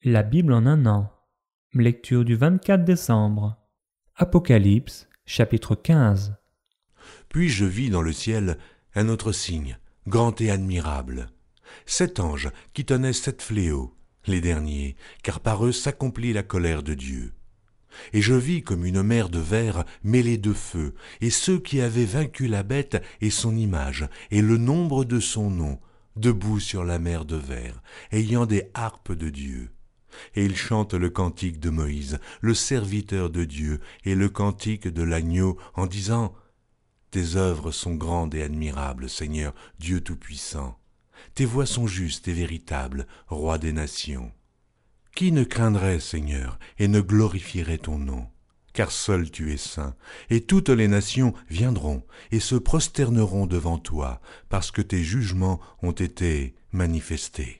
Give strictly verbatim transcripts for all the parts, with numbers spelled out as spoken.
La Bible en un an. Lecture du vingt-quatre décembre. Apocalypse, chapitre quinze. Puis je vis dans le ciel un autre signe, grand et admirable. Sept anges qui tenaient sept fléaux, les derniers, car par eux s'accomplit la colère de Dieu. Et je vis comme une mer de verre mêlée de feu, et ceux qui avaient vaincu la bête et son image, et le nombre de son nom, debout sur la mer de verre, ayant des harpes de Dieu. Et ils chantent le cantique de Moïse, le serviteur de Dieu, et le cantique de l'agneau, en disant « Tes œuvres sont grandes et admirables, Seigneur, Dieu Tout-Puissant. Tes voies sont justes et véritables, Roi des nations. Qui ne craindrait, Seigneur, et ne glorifierait ton nom? Car seul tu es saint, et toutes les nations viendront et se prosterneront devant toi, parce que tes jugements ont été manifestés. »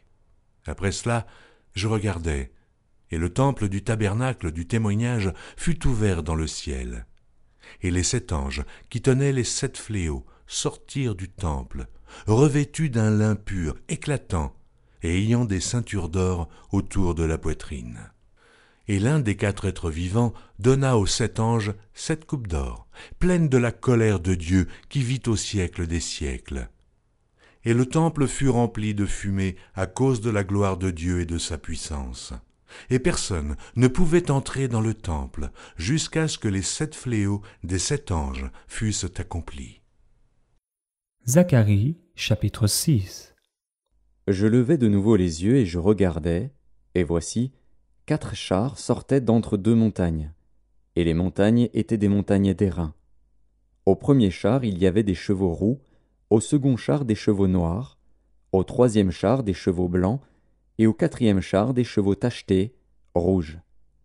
Après cela, je regardai, et le temple du tabernacle du témoignage fut ouvert dans le ciel. Et les sept anges qui tenaient les sept fléaux sortirent du temple, revêtus d'un lin pur, éclatant, et ayant des ceintures d'or autour de la poitrine. Et l'un des quatre êtres vivants donna aux sept anges sept coupes d'or, pleines de la colère de Dieu qui vit au siècle des siècles. Et le temple fut rempli de fumée à cause de la gloire de Dieu et de sa puissance. Et personne ne pouvait entrer dans le temple jusqu'à ce que les sept fléaux des sept anges fussent accomplis. Zacharie, chapitre six. Je levai de nouveau les yeux et je regardai, et voici, quatre chars sortaient d'entre deux montagnes, et les montagnes étaient des montagnes d'airain. Au premier char il y avait des chevaux roux, au second char des chevaux noirs, au troisième char des chevaux blancs, et au quatrième char des chevaux tachetés, rouges.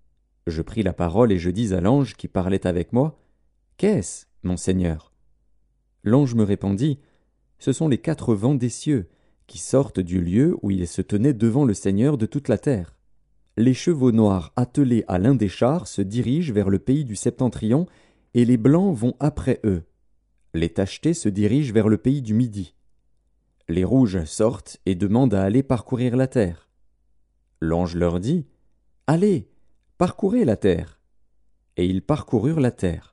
Je pris la parole et je dis à l'ange qui parlait avec moi, « Qu'est-ce, mon Seigneur ?» L'ange me répondit, « Ce sont les quatre vents des cieux, qui sortent du lieu où ils se tenaient devant le Seigneur de toute la terre. Les chevaux noirs attelés à l'un des chars se dirigent vers le pays du septentrion, et les blancs vont après eux. Les tachetés se dirigent vers le pays du midi. Les rouges sortent et demandent à aller parcourir la terre. L'ange leur dit, « Allez, parcourez la terre. » Et ils parcoururent la terre.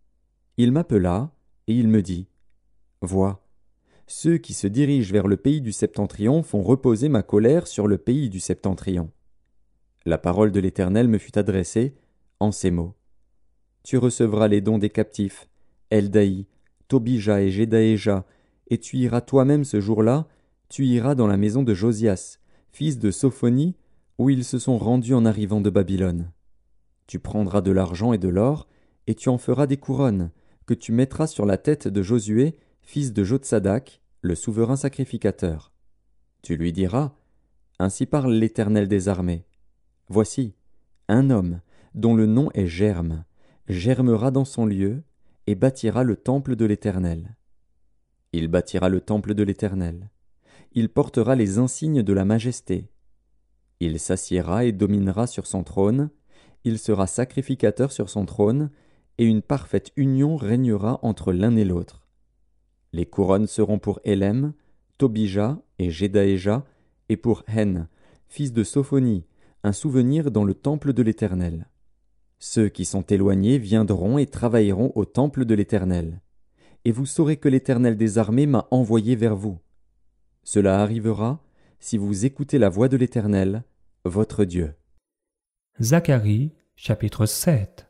Il m'appela, et il me dit, « Vois, ceux qui se dirigent vers le pays du septentrion font reposer ma colère sur le pays du septentrion. » La parole de l'Éternel me fut adressée en ces mots. « Tu recevras les dons des captifs, Eldaï, Tobija et Jedaéja, et tu iras toi-même ce jour-là, tu iras dans la maison de Josias, fils de Sophonie, où ils se sont rendus en arrivant de Babylone. Tu prendras de l'argent et de l'or, et tu en feras des couronnes, que tu mettras sur la tête de Josué, fils de Jotsadak, le souverain sacrificateur. Tu lui diras, Ainsi parle l'Éternel des armées. Voici, un homme, dont le nom est Germe, germera dans son lieu, et bâtira le temple de l'Éternel. Il bâtira le temple de l'Éternel. Il portera les insignes de la majesté. Il s'assiera et dominera sur son trône. Il sera sacrificateur sur son trône, et une parfaite union régnera entre l'un et l'autre. Les couronnes seront pour Élem, Tobija et Jedaéja, et pour Hen, fils de Sophonie, un souvenir dans le temple de l'Éternel. Ceux qui sont éloignés viendront et travailleront au temple de l'Éternel. Et vous saurez que l'Éternel des armées m'a envoyé vers vous. Cela arrivera si vous écoutez la voix de l'Éternel, votre Dieu. » Zacharie, chapitre sept.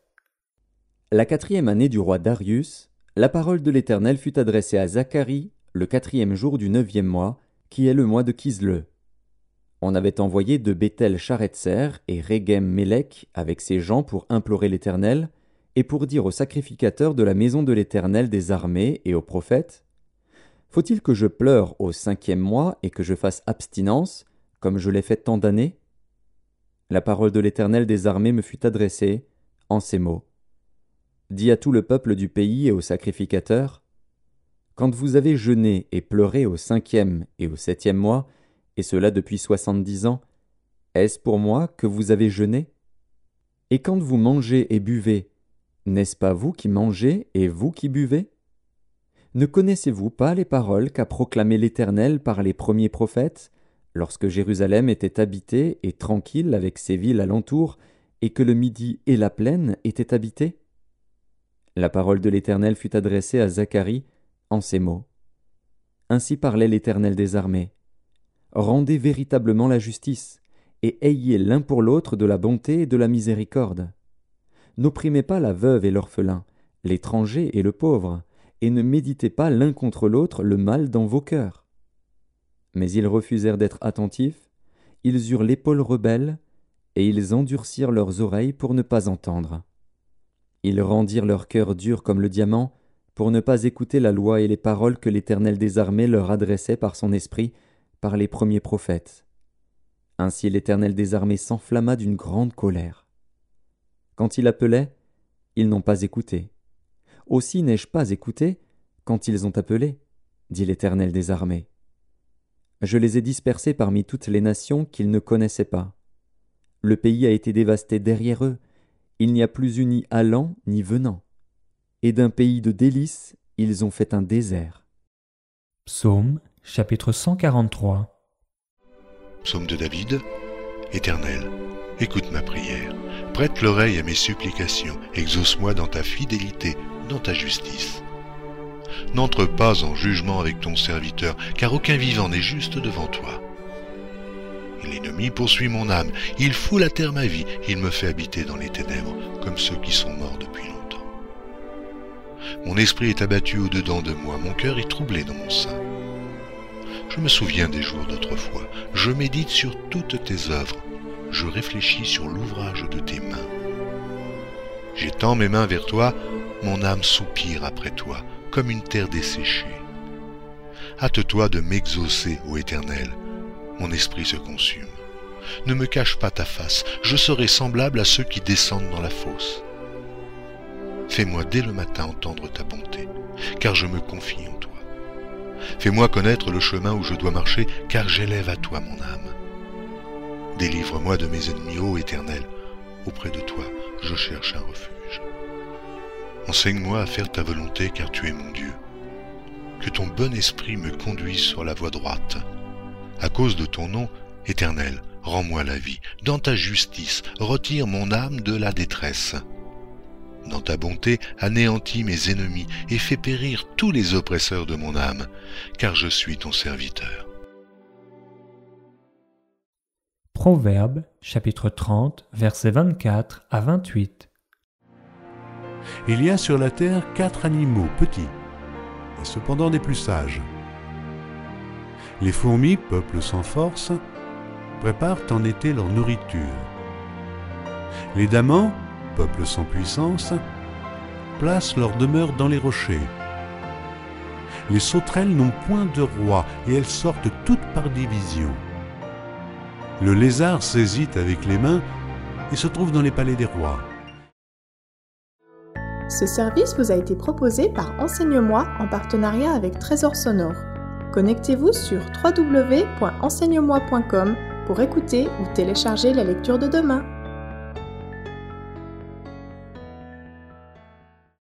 La quatrième année du roi Darius, la parole de l'Éternel fut adressée à Zacharie le quatrième jour du neuvième mois, qui est le mois de Kisle. On avait envoyé de Béthel Charetser et Régem Mélec avec ses gens pour implorer l'Éternel, et pour dire aux sacrificateurs de la maison de l'Éternel des armées et aux prophètes, « Faut-il que je pleure au cinquième mois et que je fasse abstinence, comme je l'ai fait tant d'années ?» La parole de l'Éternel des armées me fut adressée en ces mots. « Dis à tout le peuple du pays et aux sacrificateurs, « Quand vous avez jeûné et pleuré au cinquième et au septième mois, et cela depuis soixante-dix ans, est-ce pour moi que vous avez jeûné? Et quand vous mangez et buvez, n'est-ce pas vous qui mangez et vous qui buvez? Ne connaissez-vous pas les paroles qu'a proclamées l'Éternel par les premiers prophètes, lorsque Jérusalem était habitée et tranquille avec ses villes alentour, et que le Midi et la plaine étaient habités? La parole de l'Éternel fut adressée à Zacharie en ces mots. Ainsi parlait l'Éternel des armées. Rendez véritablement la justice, et ayez l'un pour l'autre de la bonté et de la miséricorde. N'opprimez pas la veuve et l'orphelin, l'étranger et le pauvre, et ne méditez pas l'un contre l'autre le mal dans vos cœurs. Mais ils refusèrent d'être attentifs, ils eurent l'épaule rebelle, et ils endurcirent leurs oreilles pour ne pas entendre. Ils rendirent leur cœur dur comme le diamant, pour ne pas écouter la loi et les paroles que l'Éternel des armées leur adressait par son esprit, par les premiers prophètes. Ainsi l'Éternel des armées s'enflamma d'une grande colère. Quand il appelait, ils n'ont pas écouté. Aussi n'ai-je pas écouté quand ils ont appelé, dit l'Éternel des armées. Je les ai dispersés parmi toutes les nations qu'ils ne connaissaient pas. Le pays a été dévasté derrière eux, il n'y a plus eu ni allant ni venant. Et d'un pays de délices, ils ont fait un désert. Psaume, chapitre cent quarante-trois. Psaume de David. Éternel, écoute ma prière, prête l'oreille à mes supplications, exauce-moi dans ta fidélité, dans ta justice. N'entre pas en jugement avec ton serviteur, car aucun vivant n'est juste devant toi. L'ennemi poursuit mon âme, il foule à terre ma vie, il me fait habiter dans les ténèbres, comme ceux qui sont morts depuis longtemps. Mon esprit est abattu au-dedans de moi, mon cœur est troublé dans mon sein. Je me souviens des jours d'autrefois, je médite sur toutes tes œuvres, je réfléchis sur l'ouvrage de tes mains. J'étends mes mains vers toi, mon âme soupire après toi, comme une terre desséchée. Hâte-toi de m'exaucer, ô Éternel, mon esprit se consume. Ne me cache pas ta face, je serai semblable à ceux qui descendent dans la fosse. Fais-moi dès le matin entendre ta bonté, car je me confie en toi. Fais-moi connaître le chemin où je dois marcher, car j'élève à toi mon âme. Délivre-moi de mes ennemis, ô Éternel, auprès de toi je cherche un refuge. Enseigne-moi à faire ta volonté, car tu es mon Dieu. Que ton bon esprit me conduise sur la voie droite. À cause de ton nom, Éternel, rends-moi la vie. Dans ta justice, retire mon âme de la détresse. Dans ta bonté, anéantis mes ennemis et fais périr tous les oppresseurs de mon âme, car je suis ton serviteur. Proverbes, chapitre trente, versets vingt-quatre à vingt-huit. Il y a sur la terre quatre animaux petits, et cependant des plus sages. Les fourmis, peuple sans force, préparent en été leur nourriture. Les damans, peuple sans puissance, placent leur demeure dans les rochers. Les sauterelles n'ont point de roi, et elles sortent toutes par division. Le lézard saisit avec les mains et se trouve dans les palais des rois. Ce service vous a été proposé par Enseigne-moi en partenariat avec Trésor Sonore. Connectez-vous sur w w w point enseigne moi point com pour écouter ou télécharger la lecture de demain.